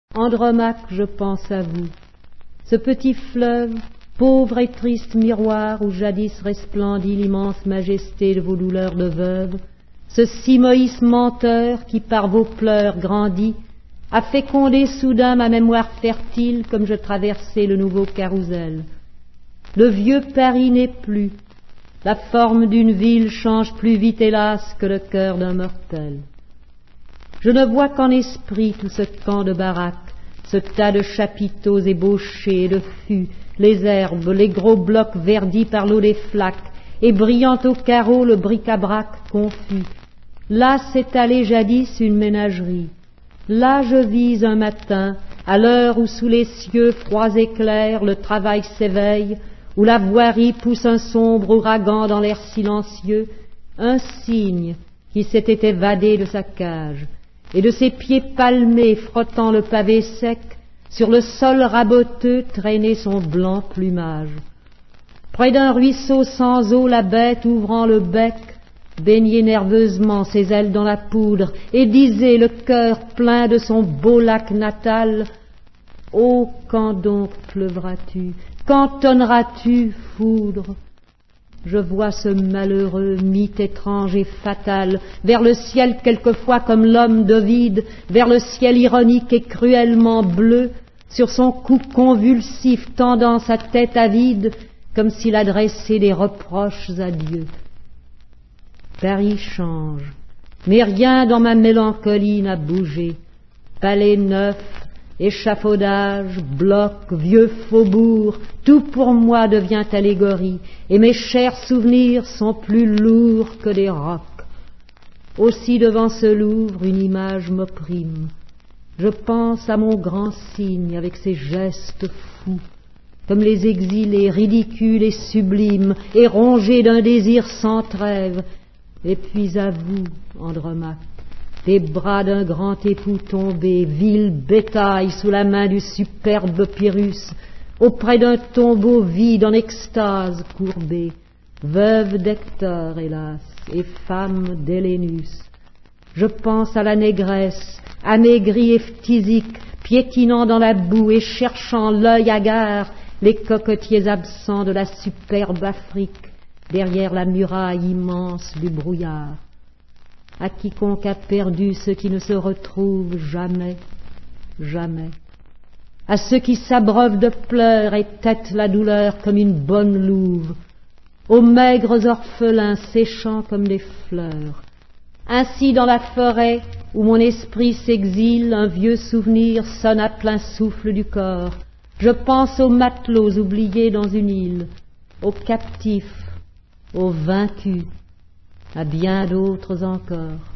Andromaque, je pense à vous. Ce petit fleuve, pauvre et triste miroir où jadis resplendit l'immense majesté de vos douleurs de veuve, ce Simoïs menteur qui par vos pleurs grandit, a fécondé soudain ma mémoire fertile comme je traversais le nouveau carrousel. Le vieux Paris n'est plus, la forme d'une ville change plus vite hélas que le cœur d'un mortel. Je ne vois qu'en esprit tout ce camp de baraques, ce tas de chapiteaux ébauchés et de fûts, les herbes, les gros blocs verdis par l'eau des flaques, et brillant au carreau le bric-à-brac confus. Là s'étalait jadis une ménagerie. Là je vis un matin, à l'heure où sous les cieux froids et clairs le travail s'éveille, où la voirie pousse un sombre ouragan dans l'air silencieux, un cygne qui s'était évadé de sa cage, et de ses pieds palmés frottant le pavé sec, sur le sol raboteux traînait son blanc plumage. Près d'un ruisseau sans eau, la bête ouvrant le bec, baignait nerveusement ses ailes dans la poudre, et disait, le cœur plein de son beau lac natal, « Oh, quand donc pleuvras-tu, quand tonneras-tu, foudre ?» Je vois ce malheureux mythe étrange et fatal, vers le ciel quelquefois comme l'homme d'Ovide, vers le ciel ironique et cruellement bleu, sur son cou convulsif tendant sa tête avide, comme s'il adressait des reproches à Dieu. Paris change, mais rien dans ma mélancolie n'a bougé. Palais neuf, échafaudage, blocs, vieux faubourgs, tout pour moi devient allégorie, et mes chers souvenirs sont plus lourds que des rocs. Aussi devant ce Louvre une image m'opprime. Je pense à mon grand cygne avec ses gestes fous, comme les exilés ridicules et sublimes, et rongés d'un désir sans trêve. Et puis à vous, Andromaque, des bras d'un grand époux tombé, vil bétail sous la main du superbe Pyrrhus, auprès d'un tombeau vide en extase courbé, veuve d'Hector, hélas, et femme d'Hélénus. Je pense à la négresse, amaigrie et phtisique, piétinant dans la boue et cherchant l'œil hagard les cocotiers absents de la superbe Afrique, derrière la muraille immense du brouillard. À quiconque a perdu ce qui ne se retrouve jamais, jamais. À ceux qui s'abreuvent de pleurs et têtent la douleur comme une bonne louve, aux maigres orphelins séchant comme des fleurs. Ainsi dans la forêt où mon esprit s'exile, un vieux souvenir sonne à plein souffle du corps. Je pense aux matelots oubliés dans une île, aux captifs, aux vaincus, à bien d'autres encore.